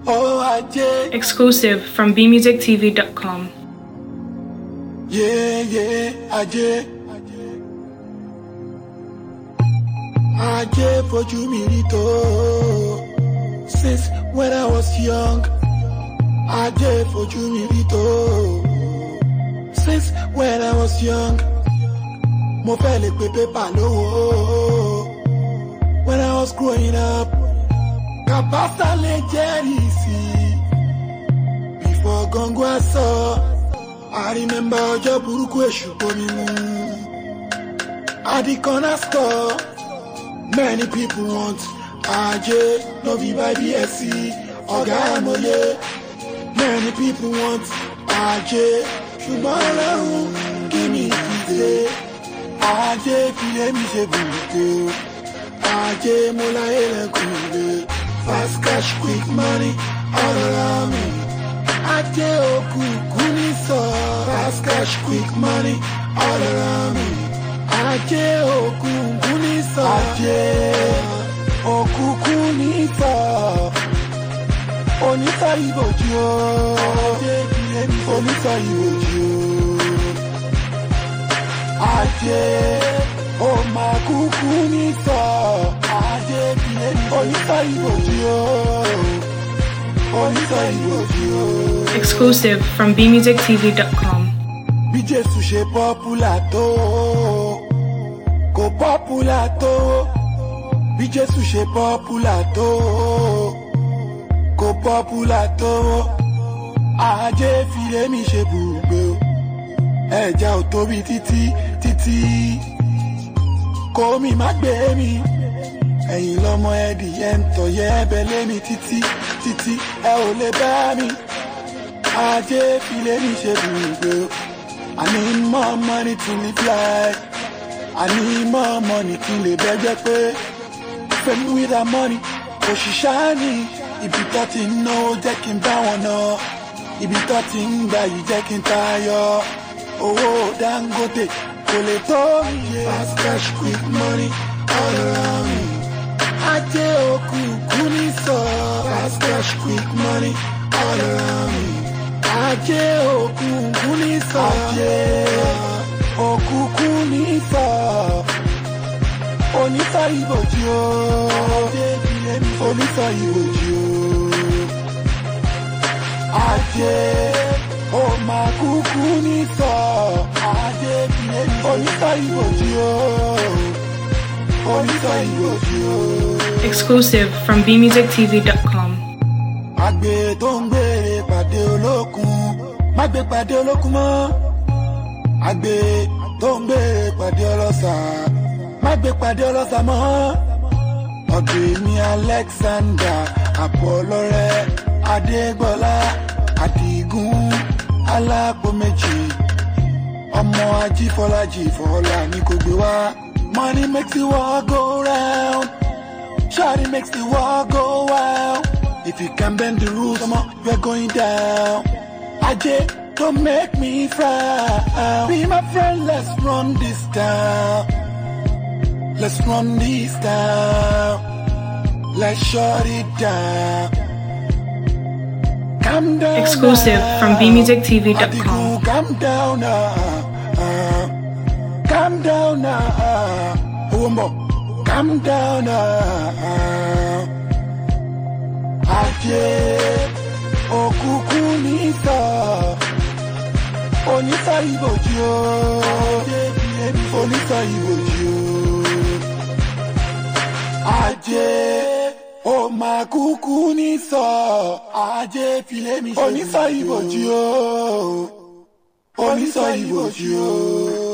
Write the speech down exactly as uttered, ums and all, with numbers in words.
Oh, Ajay. Exclusive from b music t v dot com. Yeah, yeah, Ajay. Ajay for Jumirito. Since when I was young, Ajay for Jumirito. Since when I was young, mo fẹ́ lè pe paper lówó. When I was growing up, Kabasa le jerisi. Before Gongo I saw, I remember ọjọ́ burúkú èṣù bomi mu. At the corner store, many people want Ajay, no be by B S C, Ọ̀gá Amòye. Many people want Ajay, ṣùgbọ́n Ọlọ́run give me ìdè. Ajay fi lé mi ṣe bùrùkù. Ajay mo láyé lẹ́kùnlé. Fast cash, quick money, all around me. Ajay òkùnkùn ní sọ. Fast cash, quick money, all around me. Ajay òkùnkùn ní sọ. Ajay òkùnkùn ní sọ. Onísọ ìbòjú o. Ajay kìlẹ̀ mi onísọ ìbòjú o. Ajay ó máa kúkú ní sọ. Ajay kìlẹ̀ mi onísọ ìbòjú o. Onísọ ìbòjú o. Exclusive from b music t v dot com. Bí Jésù ṣe pọ́pùlà tó, kò pọ́pùlà tó. Bí Jésù ṣe pọ́pùlà tó, kò pọ́pùlà tó. Ajay fi lé mi ṣe bùgbé o. Ẹja ò tóbi títí títí. Kó mi má gbé mi. Ẹ̀yin lọ́mọ ẹdìyẹ ń tọ̀yẹ́ ẹbẹ̀ lé mi títí títí. Ẹ ò lè bá mi. Ajay fi lé mi ṣe bùgbé o. I need more money to live life. I need more money to live better. Fame with that money, òṣìṣẹ́ ni. Ibi tó ti ń náwó jẹ́ kí n bá wọn ná. Ibi tó ti ń gbà yìí jẹ́ kí n tayọ. Owó Dangote kò lè tó iye. Fast cash, quick money, all around me. Ajay òkùnkùn ní sọ. Fast cash, quick money, all around me. Ajay òkùnkùn ní sọ. Ajay òkùnkùn ní sọ. Onísọ ìbòjú o. Onísọ ìbòjú o. Ajay ó máa kúkú ní sọ. Ajay onísọ ìbòjú o. Onísọ ìbòjú o. Exclusive from b music t v dot com. Àgbẹ̀ tó ń gbèrè pàdé olókun, má gbé pàdé olókun mọ́. Àgbẹ̀ tó ń gbèrè pàdé ọlọ́ṣà, má gbé pàdé ọlọ́ṣà mọ́. Ọ̀gbẹ́ni Alexander Àpọ̀lọ́rẹ́ Adégbọ́lá Àdìgún Alápò méjì. Ọmọ Ajífọ́lájì Fọlá ní kò gbé wá. Money makes the world go round. Shawty makes the world go wild. If you can bend the rules, come on, we're going down. Ajay, don't make me frown. Be my friend, let's run this town. Let's run this town. Let's shut it down. Calm down. Exclusive now. from b music t v dot com. Adigun, calm down now. Uh, calm down now. Oh, mo, calm down now. Ajay òkùnkùn ní sọ. Onísọ ìbòjú o. Onísọ ìbòjú o. Ajay ó máa kúkú ní sọ. Ajay fi lé mi ṣe. Onísọ ìbòjú o. Onísọ ìbòjú o.